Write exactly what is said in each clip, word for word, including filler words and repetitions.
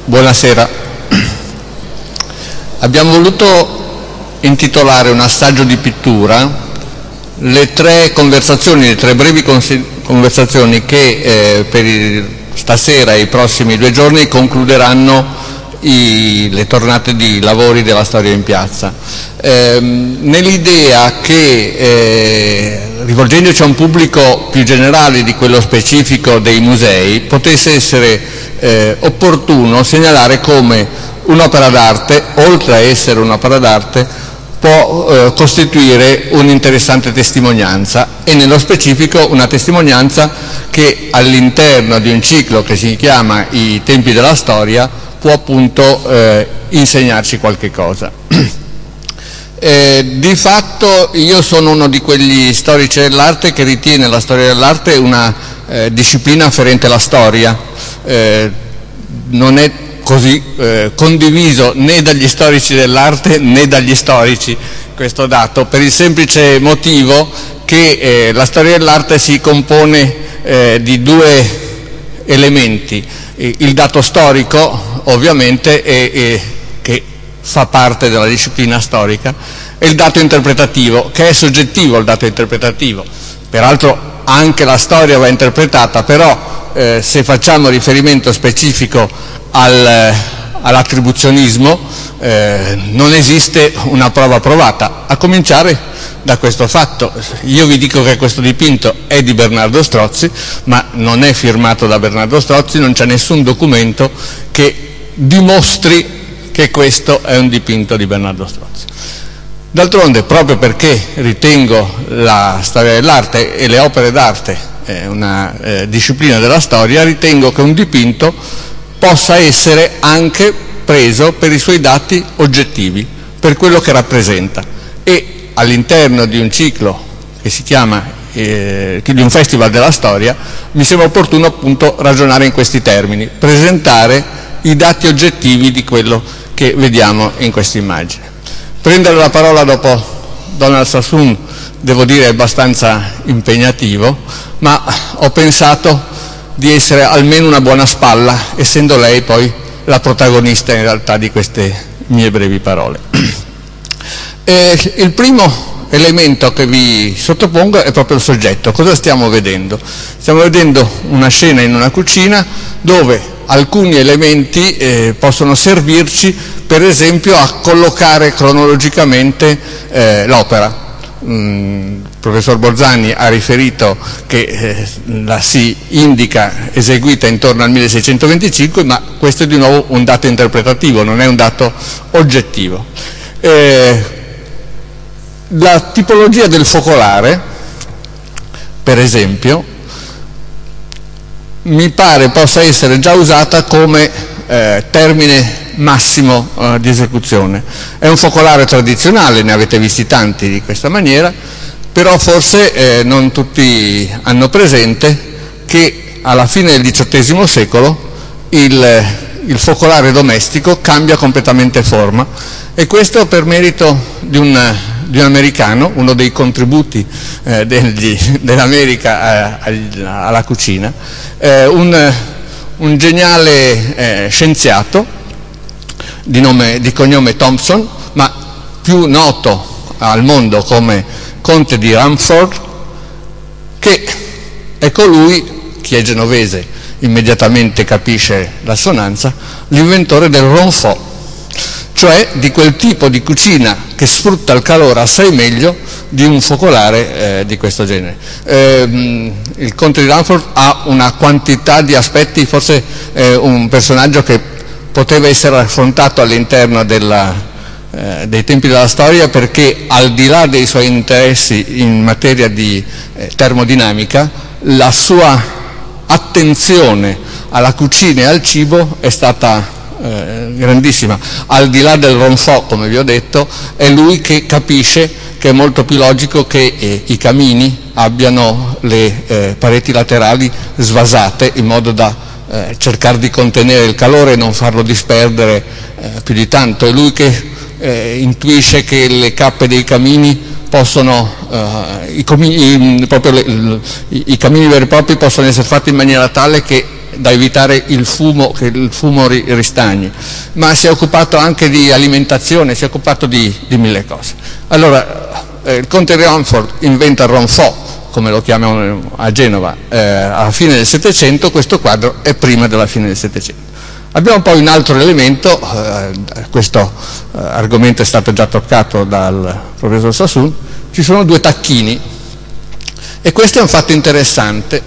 Buonasera. Abbiamo voluto intitolare un assaggio di pittura le tre conversazioni, le tre brevi conversazioni che eh, per il, stasera e i prossimi due giorni concluderanno i, le tornate di lavori della storia in piazza. Eh, nell'idea che, eh, rivolgendoci a un pubblico più generale di quello specifico dei musei, potesse essere eh, opportuno segnalare come un'opera d'arte, oltre a essere un'opera d'arte, può eh, costituire un'interessante testimonianza, e nello specifico una testimonianza che all'interno di un ciclo che si chiama I tempi della storia può appunto eh, insegnarci qualche cosa. Eh, di fatto io sono uno di quegli storici dell'arte che ritiene la storia dell'arte una eh, disciplina afferente alla storia. Eh, non è così eh, condiviso né dagli storici dell'arte né dagli storici questo dato, per il semplice motivo che eh, la storia dell'arte si compone eh, di due elementi: il dato storico, ovviamente, e, e, che fa parte della disciplina storica, e il dato interpretativo, che è soggettivo il dato interpretativo. Peraltro anche la storia va interpretata, però eh, se facciamo riferimento specifico al, all'attribuzionismo eh, non esiste una prova provata, a cominciare da questo fatto. Io vi dico che questo dipinto è di Bernardo Strozzi, ma non è firmato da Bernardo Strozzi, non c'è nessun documento che dimostri che questo è un dipinto di Bernardo Strozzi. D'altronde, proprio perché ritengo la storia dell'arte e le opere d'arte eh, una eh, disciplina della storia, ritengo che un dipinto possa essere anche preso per i suoi dati oggettivi, per quello che rappresenta, e all'interno di un ciclo che si chiama eh, di un festival della storia mi sembra opportuno appunto ragionare in questi termini, presentare i dati oggettivi di quello che vediamo in questa immagine. Prendere la parola dopo Donald Sassoon, devo dire, è abbastanza impegnativo, ma ho pensato di essere almeno una buona spalla, essendo lei poi la protagonista in realtà di queste mie brevi parole. E il primo elemento che vi sottopongo è proprio il soggetto. Cosa stiamo vedendo? Stiamo vedendo una scena in una cucina dove alcuni elementi eh, possono servirci, per esempio, a collocare cronologicamente eh, l'opera. Il professor Bolzani ha riferito che eh, la si indica eseguita intorno al milleseicentoventicinque, ma questo è di nuovo un dato interpretativo, non è un dato oggettivo. Eh, la tipologia del focolare, per esempio, mi pare possa essere già usata come eh, termine massimo eh, di esecuzione. È un focolare tradizionale, ne avete visti tanti di questa maniera, però forse eh, non tutti hanno presente che alla fine del diciottesimo secolo il, il focolare domestico cambia completamente forma, e questo per merito di un, di un americano, uno dei contributi eh, degli, dell'America eh, alla cucina, eh, un, un geniale eh, scienziato di, nome, di cognome Thompson, ma più noto al mondo come conte di Rumford, che è colui, chi è genovese immediatamente capisce l'assonanza, l'inventore del ronfò, cioè di quel tipo di cucina che sfrutta il calore assai meglio di un focolare eh, di questo genere. Eh, il conte di Rumford ha una quantità di aspetti, forse eh, un personaggio che poteva essere affrontato all'interno della, eh, dei tempi della storia, perché al di là dei suoi interessi in materia di eh, termodinamica, la sua attenzione alla cucina e al cibo è stata eh, grandissima. Al di là del ronfò, come vi ho detto, è lui che capisce che è molto più logico che eh, i camini abbiano le eh, pareti laterali svasate, in modo da Eh, cercare di contenere il calore e non farlo disperdere eh, più di tanto. È lui che eh, intuisce che le cappe dei camini possono, eh, i, comini, proprio le, i, i camini veri e propri possono essere fatti in maniera tale che da evitare il fumo, che il fumo ristagni, ma si è occupato anche di alimentazione, si è occupato di, di mille cose. Allora eh, il conte Rumford inventa il ronfò, come lo chiamano a Genova, eh, alla fine del Settecento. Questo quadro è prima della fine del Settecento. Abbiamo poi un altro elemento, eh, questo eh, argomento è stato già toccato dal professor Sassoon. Ci sono due tacchini, e questo è un fatto interessante.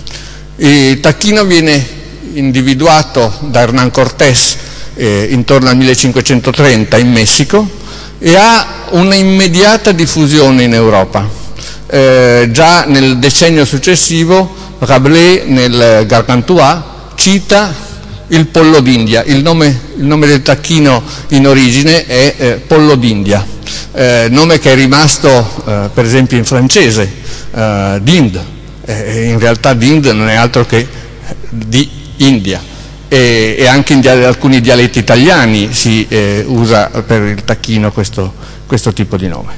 Il tacchino viene individuato da Hernán Cortés eh, intorno al millecinquecentotrenta in Messico e ha una immediata diffusione in Europa. Eh, già nel decennio successivo Rabelais nel Gargantua cita il pollo d'India, il nome, il nome del tacchino in origine è eh, pollo d'India, eh, nome che è rimasto eh, per esempio in francese, eh, d'Inde, eh, in realtà d'Inde non è altro che di India, e, e anche in dia- alcuni dialetti italiani si eh, usa per il tacchino questo, questo tipo di nome.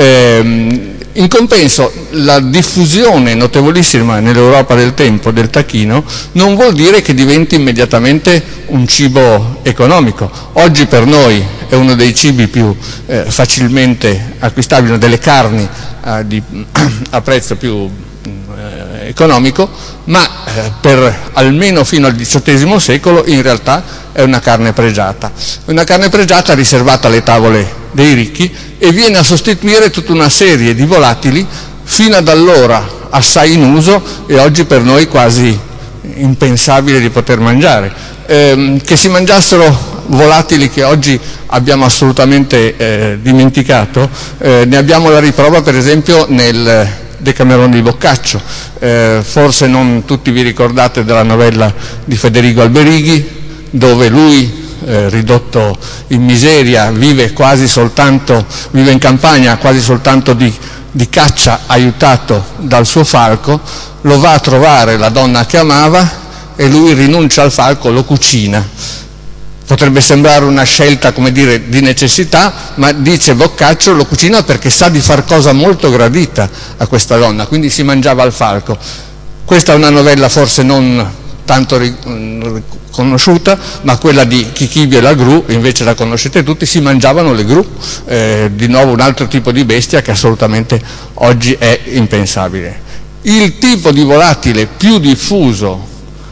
Eh, in compenso la diffusione notevolissima nell'Europa del tempo del tacchino non vuol dire che diventi immediatamente un cibo economico. Oggi per noi è uno dei cibi più eh, facilmente acquistabili, delle carni eh, di, a prezzo più eh, economico, ma eh, per almeno fino al diciottesimo secolo in realtà è una carne pregiata, una carne pregiata riservata alle tavole dei ricchi, e viene a sostituire tutta una serie di volatili fino ad allora assai in uso e oggi per noi quasi impensabile di poter mangiare. Eh, che si mangiassero volatili che oggi abbiamo assolutamente eh, dimenticato, eh, ne abbiamo la riprova per esempio nel Decamerone di Boccaccio. Eh, forse non tutti vi ricordate della novella di Federico Alberighi, dove lui Eh, ridotto in miseria, vive quasi soltanto, vive in campagna quasi soltanto di, di caccia, aiutato dal suo falco, lo va a trovare la donna che amava e lui rinuncia al falco, lo cucina. Potrebbe sembrare una scelta, come dire, di necessità, ma dice Boccaccio lo cucina perché sa di far cosa molto gradita a questa donna, quindi si mangiava il falco. Questa è una novella forse non tanto conosciuta, ma quella di Chichibio e la gru invece la conoscete tutti. Si mangiavano le gru, eh, di nuovo un altro tipo di bestia che assolutamente oggi è impensabile. Il tipo di volatile più diffuso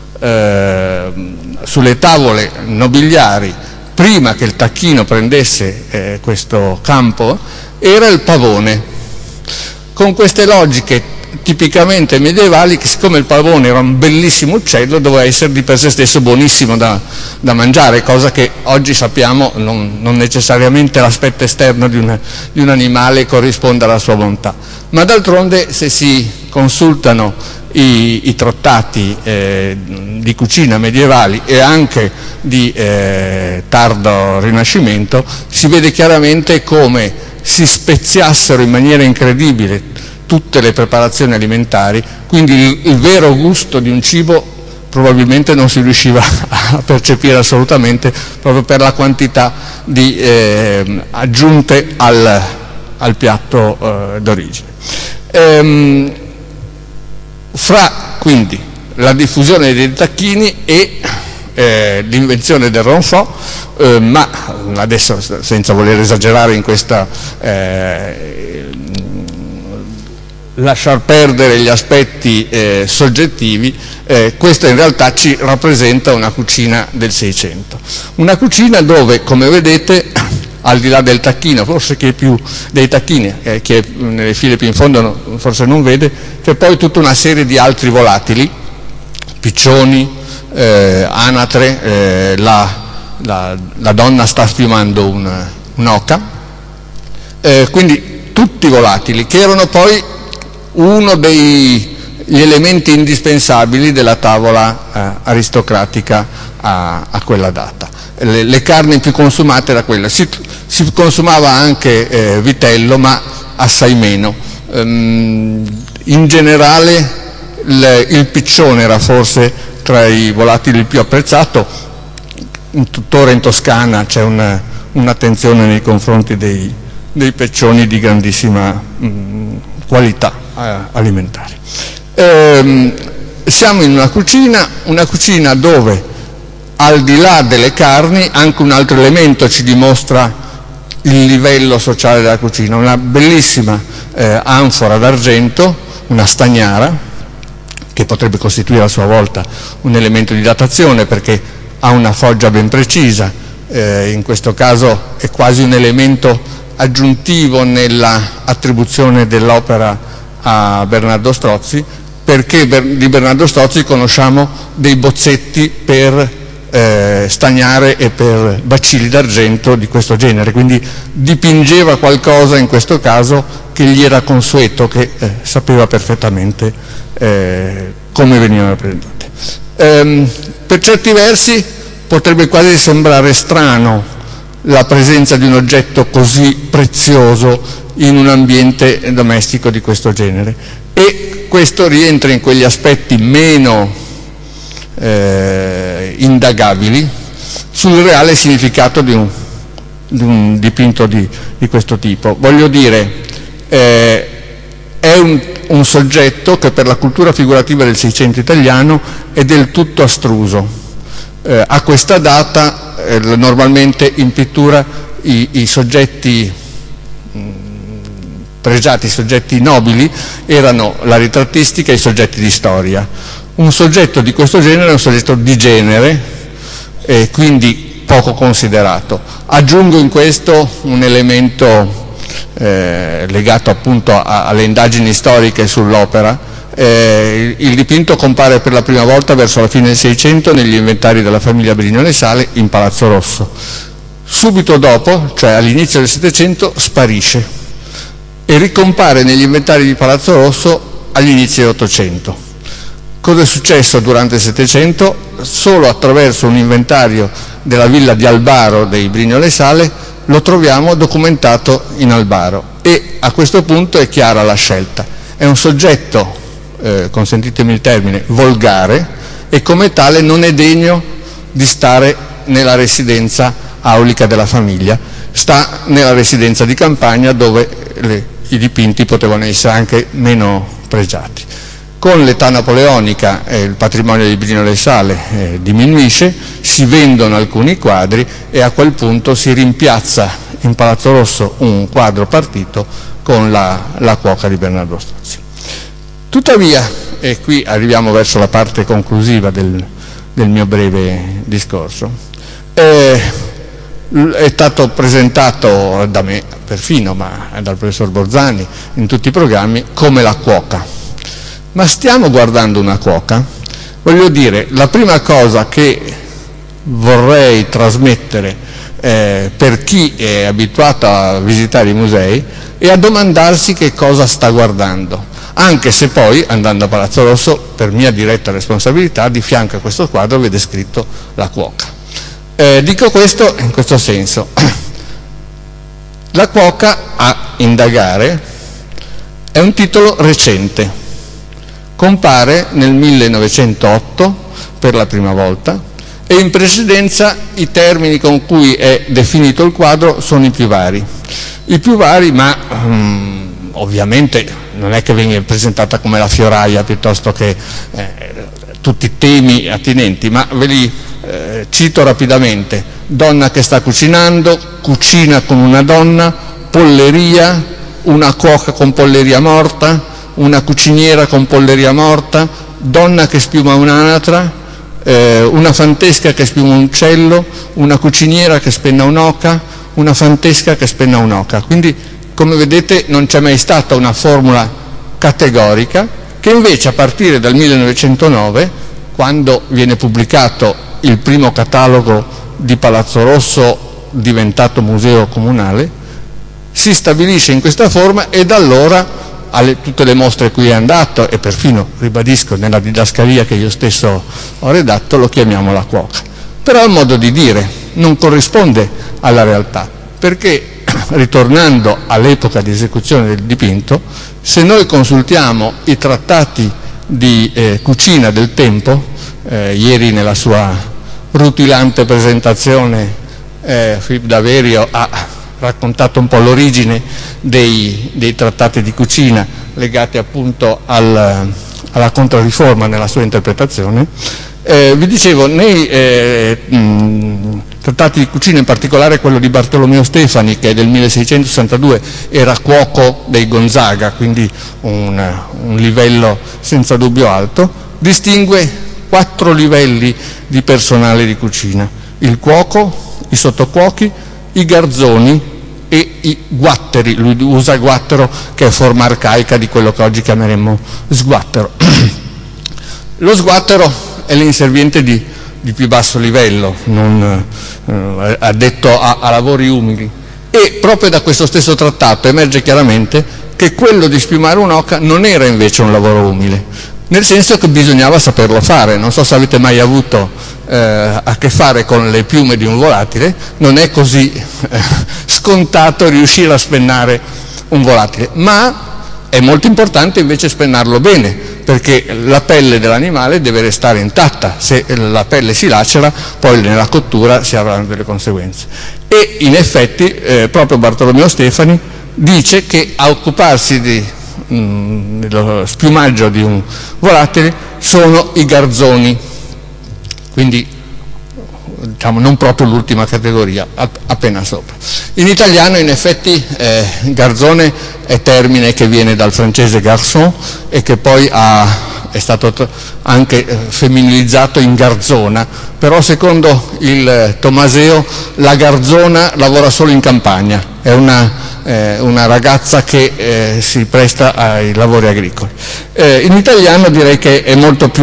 eh, sulle tavole nobiliari prima che il tacchino prendesse eh, questo campo era il pavone, con queste logiche tipicamente medievali, che siccome il pavone era un bellissimo uccello doveva essere di per sé stesso buonissimo da, da mangiare, cosa che oggi sappiamo non, non necessariamente l'aspetto esterno di un, di un animale corrisponde alla sua bontà. Ma d'altronde se si consultano i, i trattati eh, di cucina medievali e anche di eh, tardo Rinascimento, si vede chiaramente come si speziassero in maniera incredibile tutte le preparazioni alimentari, quindi il, il vero gusto di un cibo probabilmente non si riusciva a percepire assolutamente, proprio per la quantità di eh, aggiunte al, al piatto eh, d'origine. Ehm, fra quindi la diffusione dei tacchini e eh, l'invenzione del ronfò, eh, ma adesso senza voler esagerare in questa eh, lasciar perdere gli aspetti eh, soggettivi, eh, questa in realtà ci rappresenta una cucina del Seicento, una cucina dove, come vedete, al di là del tacchino, forse che più dei tacchini, eh, che nelle file più in fondo no, forse non vede, c'è poi tutta una serie di altri volatili, piccioni, eh, anatre, eh, la, la, la donna sta sfiumando un, un'oca, eh, quindi tutti volatili che erano poi uno degli elementi indispensabili della tavola eh, aristocratica a, a quella data. Le, le carni più consumate era quella, si, si consumava anche eh, vitello, ma assai meno. Um, in generale il, il piccione era forse tra i volatili il più apprezzato, tuttora in Toscana c'è una, un'attenzione nei confronti dei, dei peccioni di grandissima mh, qualità alimentari. Ehm, siamo in una cucina, una cucina dove al di là delle carni anche un altro elemento ci dimostra il livello sociale della cucina, una bellissima eh, anfora d'argento, una stagnara, che potrebbe costituire a sua volta un elemento di datazione perché ha una foggia ben precisa, eh, in questo caso è quasi un elemento aggiuntivo nella attribuzione dell'opera a Bernardo Strozzi, perché di Bernardo Strozzi conosciamo dei bozzetti per eh, stagnare e per bacilli d'argento di questo genere, quindi dipingeva qualcosa in questo caso che gli era consueto, che eh, sapeva perfettamente eh, come venivano rappresentate. Ehm, per certi versi potrebbe quasi sembrare strano la presenza di un oggetto così prezioso in un ambiente domestico di questo genere, e questo rientra in quegli aspetti meno eh, indagabili sul reale significato di un, di un dipinto di, di questo tipo. Voglio dire, eh, è un, un soggetto che per la cultura figurativa del Seicento italiano è del tutto astruso. Eh, a questa data eh, normalmente in pittura i, i soggetti mh, pregiati, i soggetti nobili erano la ritrattistica e i soggetti di storia. Un soggetto di questo genere è un soggetto di genere e quindi poco considerato. Aggiungo in questo un elemento eh, legato appunto a, alle indagini storiche sull'opera. Eh, il dipinto compare per la prima volta verso la fine del Seicento negli inventari della famiglia Brignole Sale in Palazzo Rosso. Subito dopo, cioè all'inizio del Settecento, sparisce e ricompare negli inventari di Palazzo Rosso agli inizi dell'Ottocento. Cosa è successo durante il Settecento? Solo attraverso un inventario della villa di Albaro dei Brignole Sale lo troviamo documentato in Albaro, e a questo punto è chiara la scelta. È un soggetto, eh, consentitemi il termine, volgare, e come tale non è degno di stare nella residenza aulica della famiglia, sta nella residenza di campagna dove le, i dipinti potevano essere anche meno pregiati. Con l'età napoleonica eh, il patrimonio di Brignole Sale eh, diminuisce, si vendono alcuni quadri e a quel punto si rimpiazza in Palazzo Rosso un quadro partito con la, la cuoca di Bernardo Strozzi. Tuttavia, e qui arriviamo verso la parte conclusiva del, del mio breve discorso, eh, è stato presentato da me perfino, ma dal professor Borzani in tutti i programmi, come la cuoca. Ma stiamo guardando una cuoca? Voglio dire, la prima cosa che vorrei trasmettere eh, per chi è abituato a visitare i musei è a domandarsi che cosa sta guardando, anche se poi, andando a Palazzo Rosso, per mia diretta responsabilità, di fianco a questo quadro vede scritto la cuoca. Eh, dico questo in questo senso. La cuoca, a indagare, è un titolo recente. Compare nel millenovecentootto per la prima volta, e in precedenza i termini con cui è definito il quadro sono i più vari. I più vari, ma um, ovviamente non è che viene presentata come la fioraia piuttosto che eh, tutti i temi attinenti, ma ve li eh, cito rapidamente: donna che sta cucinando, cucina con una donna, polleria, una cuoca con polleria morta, una cuciniera con polleria morta, donna che spiuma un'anatra, eh, una fantesca che spiuma un uccello, una cuciniera che spenna un'oca, una fantesca che spenna un'oca. Quindi, come vedete, non c'è mai stata una formula categorica, che invece a partire dal millenovecentonove, quando viene pubblicato il primo catalogo di Palazzo Rosso diventato museo comunale, si stabilisce in questa forma, e da allora alle tutte le mostre a cui è andato, e perfino, ribadisco, nella didascalia che io stesso ho redatto, lo chiamiamo la cuoca. Però il modo di dire non corrisponde alla realtà, perché ritornando all'epoca di esecuzione del dipinto, se noi consultiamo i trattati di eh, cucina del tempo, eh, ieri nella sua rutilante presentazione eh, Filippo Daverio ha raccontato un po' l'origine dei, dei trattati di cucina legati appunto al, alla Controriforma nella sua interpretazione. Eh, vi dicevo, nei eh, mh, trattati di cucina, in particolare quello di Bartolomeo Stefani, che è del milleseicentosessantadue, era cuoco dei Gonzaga, quindi un, un livello senza dubbio alto, distingue quattro livelli di personale di cucina: il cuoco, i sottocuochi, i garzoni e i guatteri. Lui usa guattero, che è forma arcaica di quello che oggi chiameremmo sguattero. Lo sguattero è l'inserviente di, di più basso livello, non, eh, addetto a, a lavori umili, e proprio da questo stesso trattato emerge chiaramente che quello di spiumare un'oca non era invece un lavoro umile, nel senso che bisognava saperlo fare. Non so se avete mai avuto eh, a che fare con le piume di un volatile, non è così eh, scontato riuscire a spennare un volatile, ma è molto importante invece spennarlo bene, perché la pelle dell'animale deve restare intatta. Se la pelle si lacera, poi nella cottura si avranno delle conseguenze. E in effetti eh, proprio Bartolomeo Stefani dice che a occuparsi di, mh, dello spiumaggio di un volatile sono i garzoni, quindi diciamo non proprio l'ultima categoria, appena sopra. In italiano in effetti eh, garzone è termine che viene dal francese garçon e che poi ha, è stato anche eh, femminilizzato in garzona, però secondo il Tomaseo la garzona lavora solo in campagna, è una, eh, una ragazza che eh, si presta ai lavori agricoli. Eh, in italiano direi che è molto più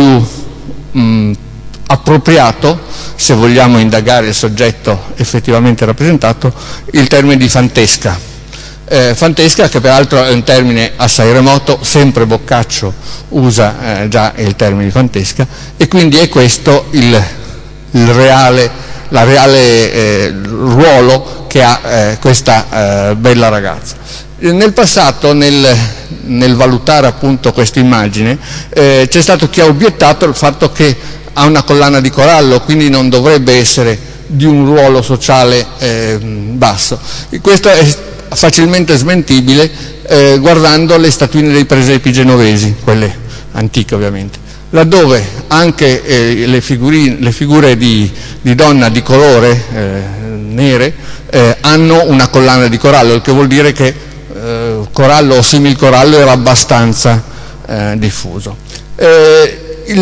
mh, appropriato, se vogliamo indagare il soggetto effettivamente rappresentato, il termine di fantesca. Eh, fantesca, che peraltro è un termine assai remoto, sempre Boccaccio usa eh, già il termine di fantesca, e quindi è questo il, il reale, la reale eh, ruolo che ha eh, questa eh, bella ragazza. Nel passato, nel, nel valutare appunto questa immagine, eh, c'è stato chi ha obiettato il fatto che ha una collana di corallo, quindi non dovrebbe essere di un ruolo sociale eh, basso. E questo è facilmente smentibile eh, guardando le statuine dei presepi genovesi, quelle antiche ovviamente, laddove anche eh, le, figurine, le figure di, di donna di colore eh, nere eh, hanno una collana di corallo, il che vuol dire che eh, corallo o simil corallo era abbastanza eh, diffuso. Eh,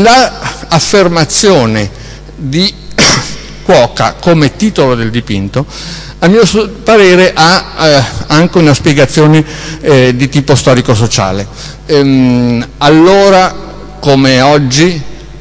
L'affermazione di cuoca come titolo del dipinto, a mio parere, ha eh, anche una spiegazione eh, di tipo storico-sociale. Ehm, allora, come oggi,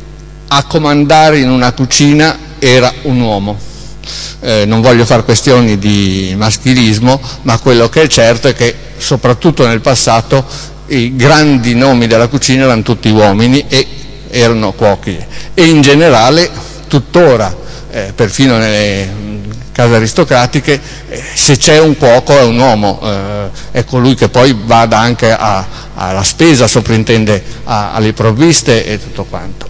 a comandare in una cucina era un uomo. Eh, non voglio fare questioni di maschilismo, ma quello che è certo è che, soprattutto nel passato, i grandi nomi della cucina erano tutti uomini e erano cuochi, e in generale tuttora, eh, perfino nelle case aristocratiche, eh, se c'è un cuoco è un uomo, eh, è colui che poi vada anche a, alla spesa, sovrintende a, alle provviste e tutto quanto.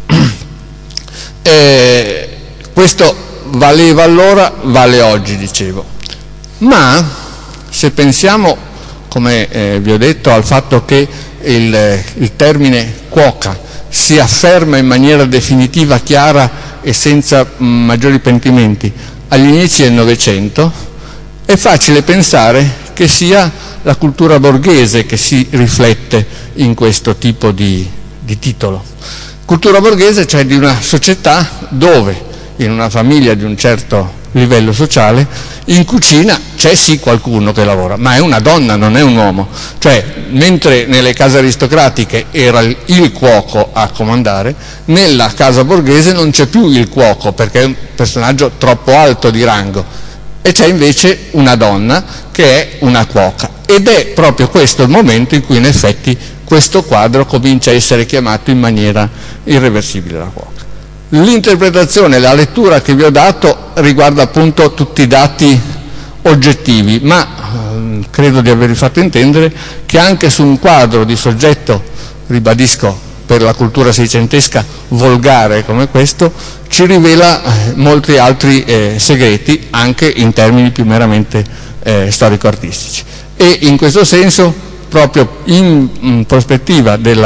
Eh, questo valeva allora, vale oggi, dicevo. Ma se pensiamo, come eh, vi ho detto, al fatto che il, il termine cuoca si afferma in maniera definitiva, chiara e senza mh, maggiori pentimenti agli inizi del Novecento, è facile pensare che sia la cultura borghese che si riflette in questo tipo di, di titolo. Cultura borghese, cioè di una società dove, in una famiglia di un certo livello sociale, in cucina c'è sì qualcuno che lavora, ma è una donna, non è un uomo. Cioè, mentre nelle case aristocratiche era il cuoco a comandare, nella casa borghese non c'è più il cuoco, perché è un personaggio troppo alto di rango, e c'è invece una donna che è una cuoca. Ed è proprio questo il momento in cui in effetti questo quadro comincia a essere chiamato in maniera irreversibile la cuoca. L'interpretazione, la lettura che vi ho dato riguarda appunto tutti i dati oggettivi, ma eh, credo di avervi fatto intendere che anche su un quadro di soggetto, ribadisco, per la cultura seicentesca volgare come questo, ci rivela eh, molti altri eh, segreti, anche in termini più meramente eh, storico-artistici. E in questo senso, proprio in, in prospettiva della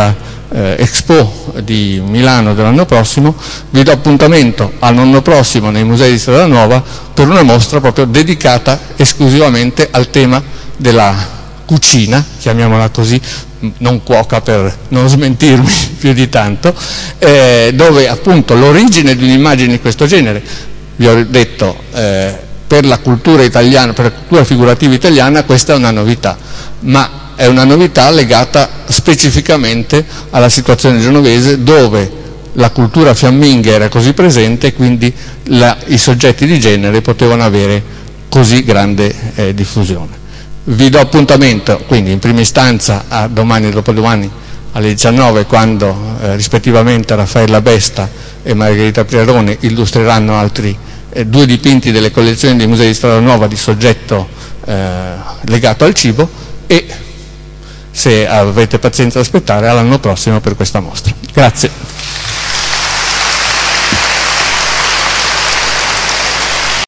eh, Expo di Milano dell'anno prossimo, vi do appuntamento all'anno prossimo nei musei di Strada Nuova per una mostra proprio dedicata esclusivamente al tema della cucina, chiamiamola così, non cuoca per non smentirmi più di tanto, eh, dove appunto l'origine di un'immagine di questo genere, vi ho detto, eh, per la cultura italiana, per la cultura figurativa italiana, questa è una novità, ma è una novità legata specificamente alla situazione genovese, dove la cultura fiamminga era così presente e quindi la, i soggetti di genere potevano avere così grande eh, diffusione. Vi do appuntamento quindi in prima istanza a domani e dopodomani alle diciannove, quando eh, rispettivamente Raffaella Besta e Margherita Priarone illustreranno altri eh, due dipinti delle collezioni dei musei di Strada Nuova di soggetto eh, legato al cibo, e se avete pazienza ad aspettare all'anno prossimo per questa mostra. Grazie.